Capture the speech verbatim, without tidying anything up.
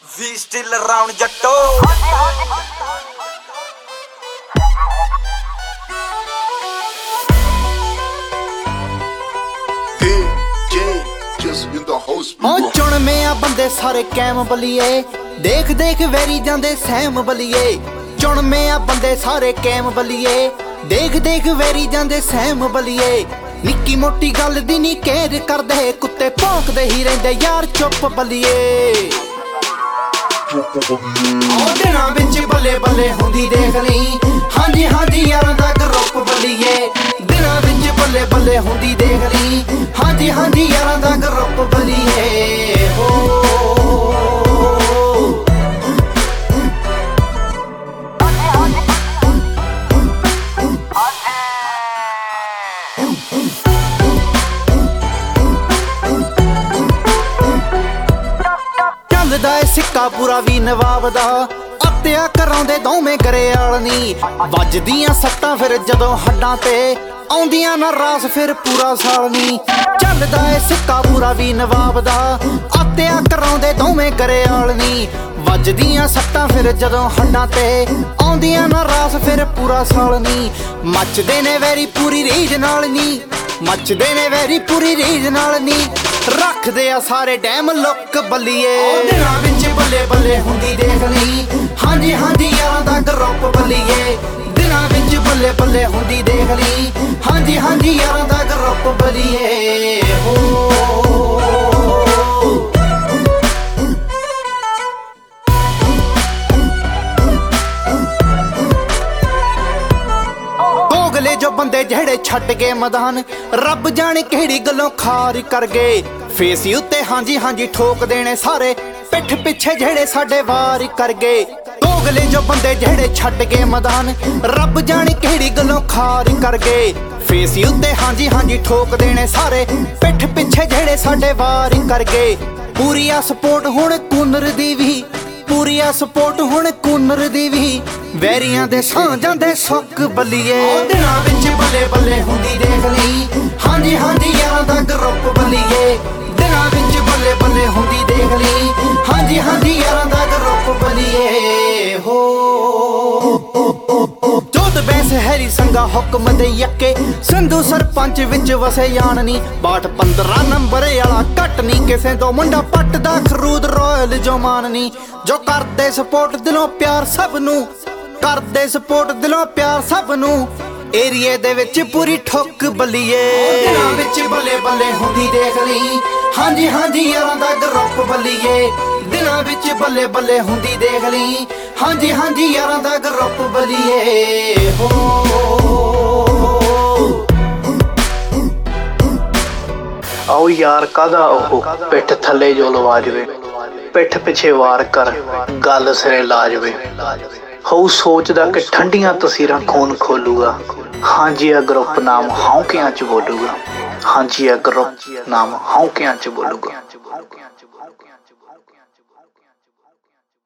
We still around jatto. ਉਹ ਚੁਣਵੇਂ ਆ ਬੰਦੇ ਸਾਰੇ ਕੈਮ ਬਲੀਏ, ਦੇਖ ਦੇਖ ਵੈਰੀ ਜਾਂਦੇ ਸਹਿਮ ਬਲੀਏ। ਚੁਣਵੇਂ ਆ ਬੰਦੇ ਸਾਰੇ ਕੈਮ ਬਲੀਏ, ਦੇਖ ਦੇਖ ਵੈਰੀ ਜਾਂਦੇ ਸਹਿਮ ਬਲੀਏ। ਨਿੱਕੀ ਮੋਟੀ ਗੱਲ ਦੀ ਨਹੀਂ ਕੇਅਰ ਕਰਦੇ, ਕੁੱਤੇ ਭੌਂਕਦੇ ਹੀ ਰਹਿੰਦੇ ਯਾਰ ਚੁੱਪ ਬਲੀਏ। ਉਹ ਦਿਨਾਂ ਵਿੱਚ ਬੱਲੇ ਬੱਲੇ ਹੁੰਦੀ ਦੇਖ ਲਈ, ਹਾਂਜੀ ਹਾਂਜੀ ਯਾਰਾਂ ਦਾ ਗਰੁੱਪ ਬਲੀਏ। ਦਿਨਾਂ ਵਿੱਚ ਬੱਲੇ ਬੱਲੇ ਹੁੰਦੀ ਦੇਖ ਲਈ, ਹਾਂਜੀ ਹਾਂਜੀ ਯਾਰਾਂ ਦਾ ਗਰੁੱਪ ਬਲੀਏ ਹੋ। ਚੱਲਦਾ ਏ ਸਿੱਕਾ ਪੂਰਾ ਵੀ ਨਵਾਬ ਦਾ, ਅੱਤਿਆ ਕਰਾਉਂਦੇ ਦੋਵੇਂ ਗਰੇਵਾਲ ਨੀ। ਵੱਜਦੀਆਂ ਸੱਟਾਂ ਫਿਰ ਜਦੋਂ ਹੱਡਾਂ ਤੇ, ਆਉਂਦੀਆਂ ਨਾ ਰਾਸ ਫਿਰ ਪੂਰਾ ਸਾਲ ਨੀ। ਚੱਲਦਾ ਏ ਸਿੱਕਾ ਪੂਰਾ ਵੀ ਨਵਾਬ ਦਾ, ਅੱਤਿਆ ਕਰਾਉਂਦੇ ਦੋਵੇਂ ਗਰੇਵਾਲ ਨੀ। ਵੱਜਦੀਆਂ ਸੱਟਾਂ ਫਿਰ ਜਦੋਂ ਹੱਡਾਂ ਤੇ, ਆਉਂਦੀਆਂ ਨਾ ਰਾਸ ਫਿਰ ਪੂਰਾ ਸਾਲ ਨੀ। ਮੱਚਦੇ ਨੇ ਵੈਰੀ ਪੂਰੀ ਰੀਝ ਨਾਲ ਨੀ, ਮੱਚਦੇ ਨੇ ਵੈਰੀ ਪੂਰੀ ਰੀਝ ਨਾਲ ਨੀ। ਰੱਖਦੇ ਆ ਸਾਰੇ ਡੈਮ ਲੁੱਕ ਬਲੀਏ। ਦਿਨਾਂ ਵਿੱਚ ਬੱਲੇ ਬੱਲੇ ਹੁੰਦੀ ਦੇਖ ਲਈ, ਹਾਂਜੀ ਹਾਂਜੀ ਯਾਰਾਂ ਦਾ ਗਰੁੱਪ ਬਲੀਏ। ਦਿਨਾਂ ਵਿੱਚ ਬੱਲੇ ਬੱਲੇ ਹੁੰਦੀ ਦੇਖ ਲਈ, ਹਾਂਜੀ ਹਾਂਜੀ ਯਾਰਾਂ ਦਾ ਗਰੁੱਪ ਬਲੀਏ ਹੋ। ਦੋਗਲੇ ਜੋ ਬੰਦੇ ਜਿਹੜੇ ਛੱਡ ਗਏ ਮੈਦਾਨ, ਰੱਬ ਜਾਣੇ ਕਿਹੜੀ ਗੱਲੋਂ ਖਾਰ ਕਰ ਗਏ। ਫੇਸ ਉੱਤੇ ਹਾਂਜੀ ਹਾਂਜੀ ਠੋਕ ਦੇਣੇ ਸਾਰੇ, ਪਿੱਠ ਪਿੱਛੇ ਜਿਹੜੇ ਸਾਡੇ ਵਾਰ ਕਰ ਗਏ। ਦੋਗਲੇ ਜੋ ਬੰਦੇ ਜਿਹੜੇ ਛੱਡ ਗਏ ਮੈਦਾਨ, ਰੱਬ ਜਾਣੇ ਕਿਹੜੀ ਗੱਲੋਂ ਖਾਰ ਕਰ ਗਏ। ਫੇਸ ਉੱਤੇ ਹਾਂਜੀ ਹਾਂਜੀ ਠੋਕ ਦੇਣੇ ਸਾਰੇ, ਪਿੱਠ ਪਿੱਛੇ ਜਿਹੜੇ ਸਾਡੇ ਵਾਰ ਕਰ ਗਏ। ਪੂਰੀ ਆ ਸਪੋਰਟ ਹੁਣ ਕੂਨਰ ਦੀ ਵੀ, ਪੂਰੀ ਆ ਸਪੋਰਟ ਹੁਣ ਕੂਨਰ ਦੀ ਵੀ। ਵੈਰੀਆਂ ਦੇ ਸਾਂ ਜਾਂਦੇ ਸੁੱਕ ਬਲੀਏ। ਦਿਨਾਂ ਵਿੱਚ ਬੱਲੇ ਬੱਲੇ ਹੁੰਦੀ ਦੇਖ ਲਈ, ਹਾਂਜੀ ਹਾਂਜੀ ਯਾਰਾਂ ਦਾ ਗਰੁੱਪ ਬਲੀਏ। ਦਿਨਾਂ ਵਿੱਚ ਬੱਲੇ ਬੱਲੇ ਹੁੰਦੀ ਦੇਖ ਲਈ, ਹਾਂਜੀ ਹਾਂਜੀ ਯਾਰਾਂ ਦਾ ਗਰੁੱਪ ਬਲੀਏ ਹੋ। ਜੋਤ ਬੈਂਸ ਹੈਰੀ ਸੰਗਾ ਹੁਕਮ ਦੇ ਯੱਕੇ, ਸੰਧੂ ਸਰਪੰਚ ਵਿੱਚ ਵਸੇ ਜਾਣ ਨੀ। ਬਾਟ ਪੰਦਰਾਂ ਨੰਬਰ ਵਾਲਾ ਘੱਟ ਨੀ, ਕਿਸੇ ਤੋਂ ਮੁੰਡਾ ਪੱਟ ਦਾ ਖਰੂਦ ਰੋਇਲ ਜੋ ਮਾਨ ਨੀ। ਜੋ ਕਰਦੇ ਸਪੋਰਟ ਦਿਲੋਂ ਪਿਆਰ ਸਭ ਨੂੰ, ਕਰਦੇ ਸਪੋਰਟ ਦਿਲੋਂ ਪਿਆਰ ਸਭ ਨੂੰ। ਏਰੀਏ ਦੇ ਵਿੱਚ ਪੂਰੀ ਠੁੱਕ ਬਲੀਏ। ਦਿਨਾਂ ਵਿੱਚ ਬੱਲੇ ਬੱਲੇ ਹੁੰਦੀ ਦੇਖ ਲਈ, ਹਾਂਜੀ ਹਾਂਜੀ ਯਾਰਾਂ ਦਾ ਗਰੁੱਪ ਬਲੀਏ। ਦਿਨਾਂ ਵਿੱਚ ਬੱਲੇ ਬੱਲੇ ਹੁੰਦੀ ਦੇਖ ਲਈ, ਹਾਂਜੀ ਹਾਂਜੀ ਯਾਰਾਂ ਦਾ ਗਰੁੱਪ ਬਲੀਏ ਹੋ। ਆਓ ਯਾਰ ਕਾਹਦਾ ਉਹ ਪਿੱਠ ਥੱਲੇ ਜੋ ਲਵਾ ਜਵੇ, ਪਿੱਠ ਪਿੱਛੇ ਵਾਰ ਕਰ ਗੱਲ ਸਿਰੇ ਲਾ ਜਵੇ। ਹਉ ਸੋਚਦਾ ਕਿ ਠੰਡੀਆਂ ਤਸੀਰਾਂ ਖੂਨ ਖੋਲੂਗਾ, ਹਾਂਜੀ ਆ ਗਰੁੱਪ ਨਾਮ ਹੌਂਕਿਆਂ ਚ ਬੋਲੂਗਾ, ਹਾਂਜੀ ਆ ਗਰੁੱਪ ਨਾਮ ਹੌਂਕਿਆਂ ਚ ਬੋਲੂਗਾ।